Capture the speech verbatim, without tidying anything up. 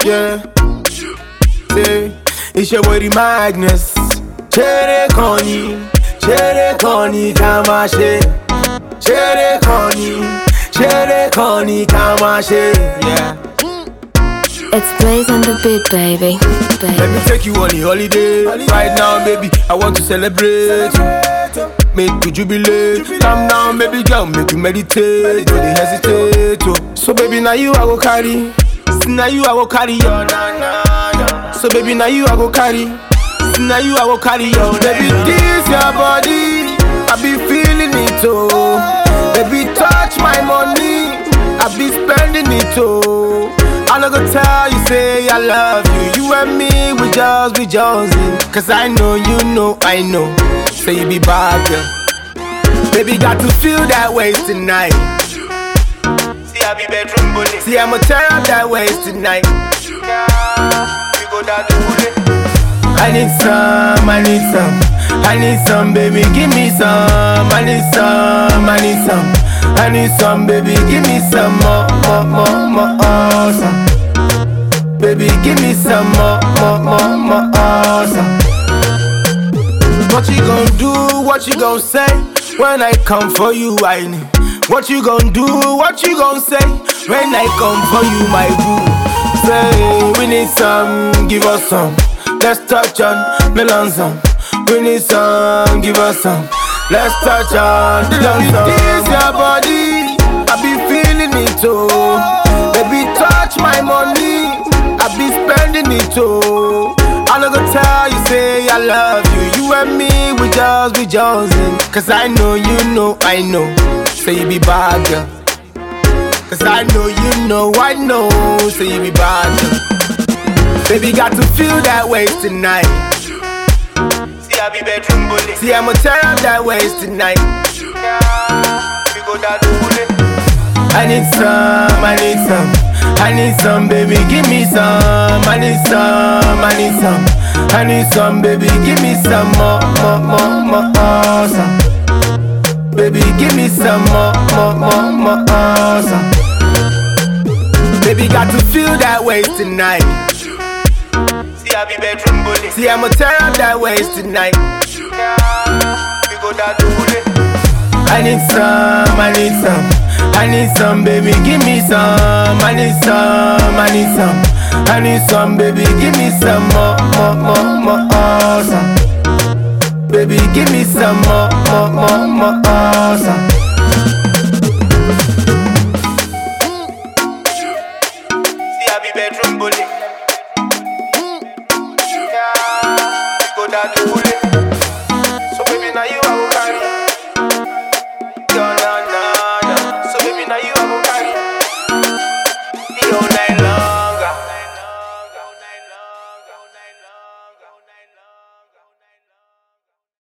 Yeah. Say, it's your body Magnus. Chere Connie, Chere Connie, Kamashe. Chere Connie, Chere Connie, Kamashe. Yeah. It's Blaze on the beat, baby. baby. Let me take you on a holiday. Right now, baby, I want to celebrate. Make you jubilate. Calm down, baby girl, make you meditate. Don't hesitate. Oh. So, baby, now you I go carry. Now you I go carry your na na na. So, baby, now you I go carry. Now you I go carry your. Baby, this your body. I be feeling it, oh. Baby, touch my money. I be spending it, oh. I'm not gonna tell you, say I love you. You and me, we just be jonesing. Cause I know, you know, I know. Say you be bad, girl. Baby, got to feel that way tonight. See, I be bedroom bully. See, I'ma tear up that waist tonight. Yeah, we go down the bullet. I need some, I need some. I need some, baby, give me some. I need some, I need some. I need some, baby, give me some more, more, more, more, awesome. Baby, give me some more, more, more, more, awesome. What you gon' do, what you gon' say? When I come for you, I need. What you gon' do, what you gon' say? When I come for you, my boo. Say, we need some, give us some. Let's touch on melon some. We need some, give us some. Let's touch on the long song. This your body, I be feeling it, oh. Baby, touch my money, I be spending it, oh. I'm not gonna tell you, say I love you. You and me, we just be jonesing. Cause I know, you know, I know. Say you be bad, girl. Cause I know, you know, I know. Say you be bad, girl. Baby, got to feel that way tonight. See, I be bedroom bully. See, I'ma tear up that waist tonight. Yeah, we go down the bullet. I need some, I need some. I need some, baby, give me some. I need some, I need some. I need some, baby, give me some more, more, more, more, awesome. Baby, give me some more, more, more, more, awesome. Baby, got to feel that waist tonight. See, I be bedroom bully. See, I'ma tear up that waist tonight. Yeah, we go down the bullet. I need some, I need some. I need some, baby, give me some. I need some, I need some. I need some, baby, give me some more, more, more, more, awesome. Baby, give me some more, more, more, more, awesome. See, I be bedroom bully. Yeah, go down the bullet.